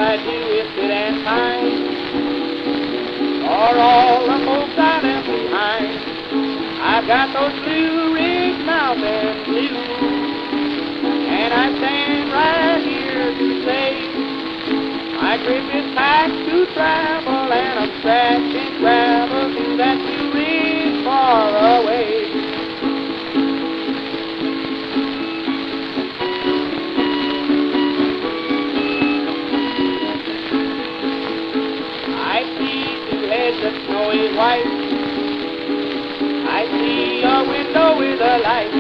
I'd do is sit and pine for all the folks I left behind. I've got those Blue Ridge Mountain blues, and I stand right here to say my grip is packed to travel, and I'm scratching gravel through that Blue Ridge far away. I see two heads of snowy white. I see a window with a light.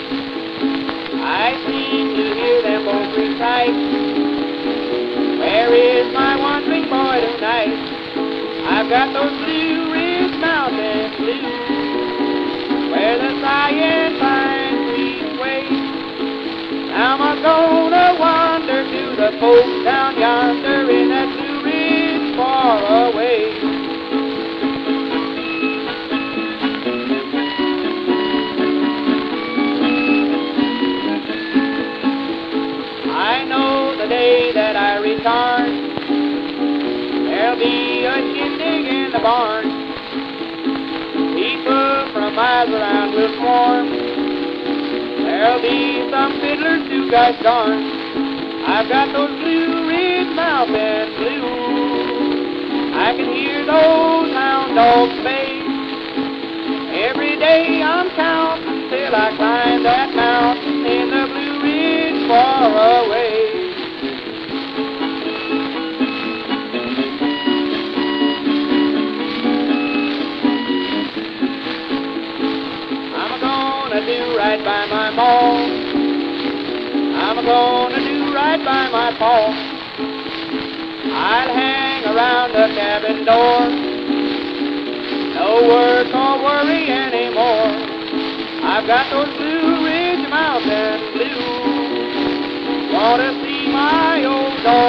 I seem to hear them both recite, where is my wandering boy tonight? I've got those Blue Ridge Mountain blues, where the sighing pine trees sway. Now I'm gonna wander to the folks down yonder in that Blue Ridge far away. I know the day that I return, there'll be a shindig in the barn. People from miles around will swarm. There'll be some fiddlers too, gosh darn. I've got those Blue Ridge Mountain blues. I can hear those hound dogs bay. Every day I'm counting till I climb that mountain in the Blue Ridge far away. I'm gonna do right by my mall. I'm gonna do right by my paw. I'll hang around the cabin door. No work or worry anymore. I've got those Blue Ridge Mountain blues. Want to see my old dog